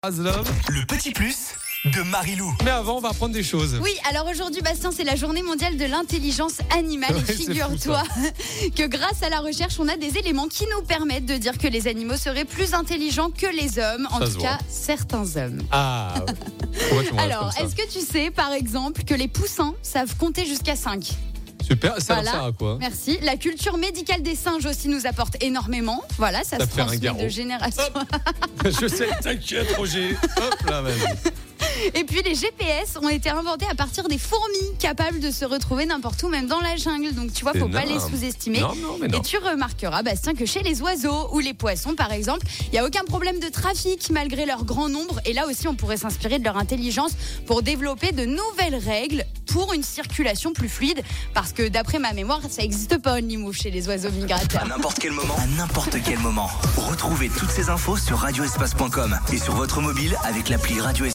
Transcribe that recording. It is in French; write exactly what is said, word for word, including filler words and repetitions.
Aslov. Le petit plus de Marilou. Mais avant, on va apprendre des choses. Oui, alors aujourd'hui, Bastien, c'est la journée mondiale de l'intelligence animale. Ouais, et figure-toi que grâce à la recherche, on a des éléments qui nous permettent de dire que les animaux seraient plus intelligents que les hommes. En Ça tout se cas, voit. certains hommes. Ah, pourquoi tu me regardes Alors, comme est-ce ça que tu sais, par exemple, que les poussins savent compter jusqu'à cinq? Super, ça Voilà. sert à quoi? Merci. La culture médicale des singes aussi nous apporte énormément. Voilà, ça, Ça se fait un transmet garrot. de génération. Je sais, t'inquiète, Roger. Hop là, vas-y. Et puis les G P S ont été inventés à partir des fourmis capables de se retrouver n'importe où, même dans la jungle. Donc tu vois, faut pas les Énorme. sous-estimer. Non, non, mais non. Et tu remarqueras, Bastien, que chez les oiseaux ou les poissons, par exemple, il n'y a aucun problème de trafic malgré leur grand nombre. Et là aussi, on pourrait s'inspirer de leur intelligence pour développer de nouvelles règles pour une circulation plus fluide. Parce que d'après ma mémoire, ça n'existe pas une limouche chez les oiseaux À migrateurs. n'importe quel moment, à n'importe quel moment. Retrouvez toutes ces infos sur radio espace point com et sur votre mobile avec l'appli Radio Espace.